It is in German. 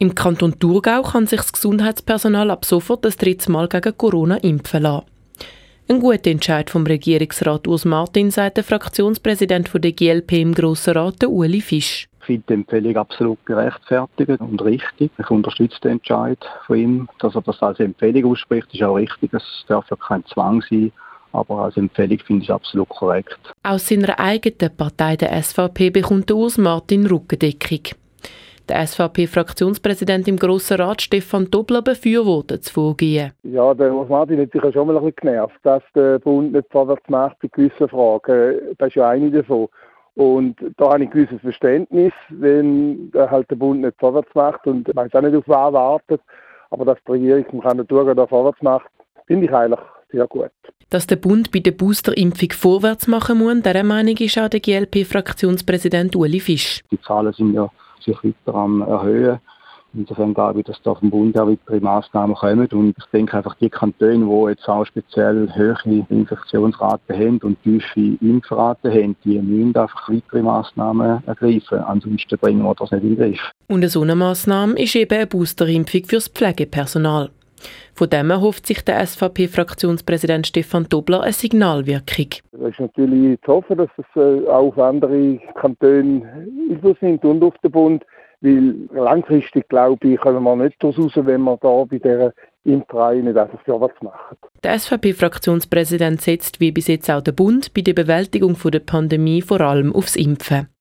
Im Kanton Thurgau kann sich das Gesundheitspersonal ab sofort das dritte Mal gegen Corona impfen lassen. Ein guter Entscheid vom Regierungsrat Urs Martin, sagt der Fraktionspräsident der GLP im Grossen Rat, Ueli Fisch. Ich finde die Empfehlung absolut gerechtfertigt und richtig. Ich unterstütze den Entscheid von ihm, dass er das als Empfehlung ausspricht. Das ist auch richtig, es darf ja kein Zwang sein. Aber als Empfehlung finde ich es absolut korrekt. Aus seiner eigenen Partei, der SVP, bekommt Urs Martin Rückendeckung. Der SVP-Fraktionspräsident im Grossen Rat, Stefan Dobler, befürwortet das Vorgehen. Ja, der Urs Martin hat sich ja schon mal ein bisschen genervt, dass der Bund nicht vorwärts macht bei gewissen Fragen. Das ist ja eine davon. Und da habe ich ein gewisses Verständnis, wenn halt der Bund nicht vorwärts macht und man auch nicht auf was wartet. Aber dass die Regierung im Kanton Thurgau da vorwärts macht, finde ich eigentlich sehr gut. Dass der Bund bei der Boosterimpfung vorwärts machen muss, dieser Meinung ist auch der GLP-Fraktionspräsident Ueli Fisch. Die Zahlen sind ja sich weiter am Erhöhen. Insofern glaube ich, dass da vom Bund auch weitere Massnahmen kommen. Und ich denke einfach, die Kantone, die jetzt auch speziell hohe Infektionsraten haben und tiefe Impfraten haben, die müssen einfach weitere Massnahmen ergreifen. Ansonsten bringen wir das nicht in den Griff. Und eine so eine Massnahme ist eben eine Boosterimpfung für das Pflegepersonal. Von dem erhofft sich der SVP-Fraktionspräsident Stefan Dobler eine Signalwirkung. Es ist natürlich zu hoffen, dass es auch auf andere Kantone Einfluss nimmt und auf den Bund. Weil langfristig, glaube ich, kommen wir nicht daraus raus, wenn wir da bei dieser Impfreihe nicht einfach vorwärts machen. Der SVP-Fraktionspräsident setzt wie bis jetzt auch der Bund bei der Bewältigung der Pandemie vor allem aufs Impfen.